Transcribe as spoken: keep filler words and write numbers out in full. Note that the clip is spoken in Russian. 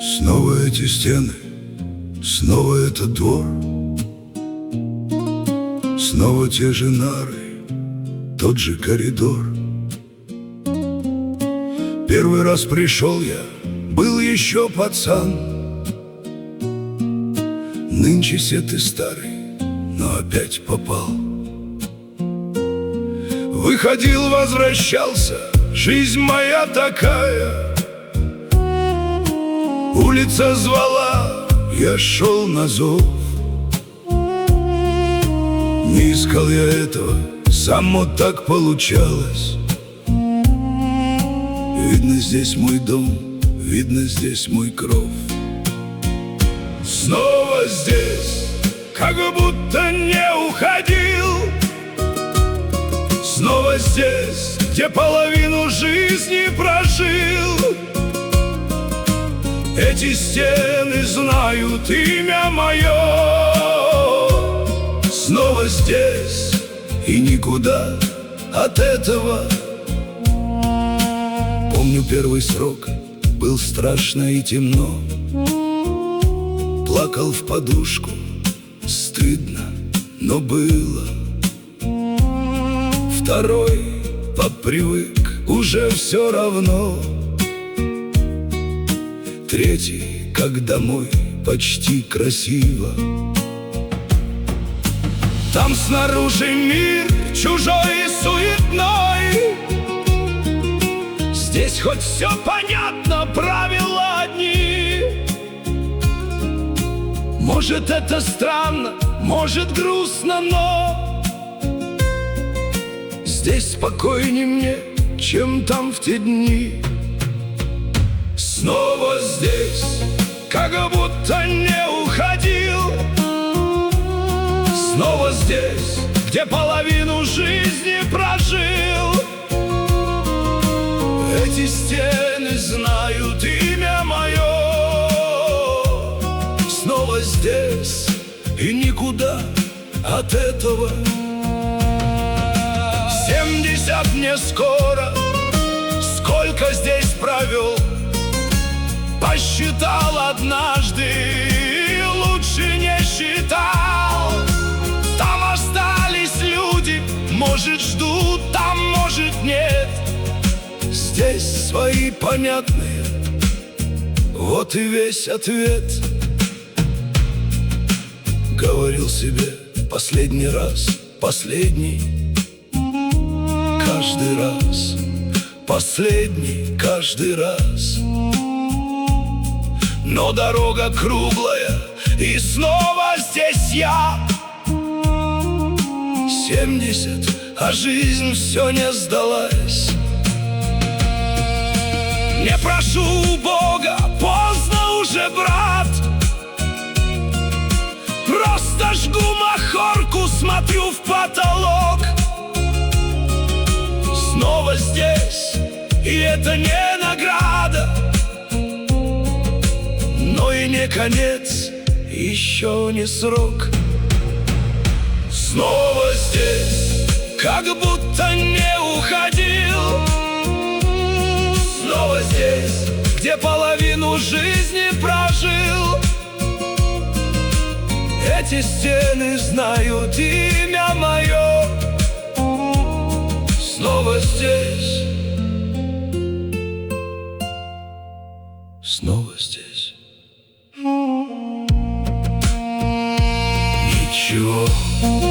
Снова эти стены, снова этот двор, снова те же нары, тот же коридор. Первый раз пришел я, был еще пацан. Нынче все ты старый, но опять попал. Выходил, возвращался, жизнь моя такая. Улица звала, я шел на зов. Не искал я этого, само так получалось. Видно, здесь мой дом, видно, здесь мой кров. Снова здесь, как будто не уходил. Снова здесь, где половину жизни прожил. Эти стены знают имя мое. Снова здесь, и никуда от этого. Помню первый срок, был страшно и темно. Плакал в подушку, стыдно, но было. Второй попривык, уже все равно. Третий, как домой, почти красиво. Там снаружи мир чужой и суетной. Здесь хоть все понятно, правила одни. Может, это странно, может, грустно, но здесь спокойнее мне, чем там в те дни. Снова здесь, как будто не уходил. Снова здесь, где половину жизни прожил. Эти стены знают имя мое. Снова здесь, и никуда от этого. Семьдесят мне скоро, сколько здесь провел. Посчитал однажды, лучше не считал. Там остались люди, может, ждут, там, может, нет. Здесь свои понятные, вот и весь ответ. Говорил себе последний раз, последний. Каждый раз, последний, каждый раз. Но дорога круглая, и снова здесь я. Семьдесят, а жизнь все не сдалась. Не прошу у Бога, поздно уже, брат. Просто жгу махорку, смотрю в потолок. Снова здесь, и это не награда, но и не конец, еще не срок. Снова здесь, как будто не уходил. Снова здесь, где половину жизни прожил. Эти стены знают имя мое. Снова здесь, снова здесь. Ничего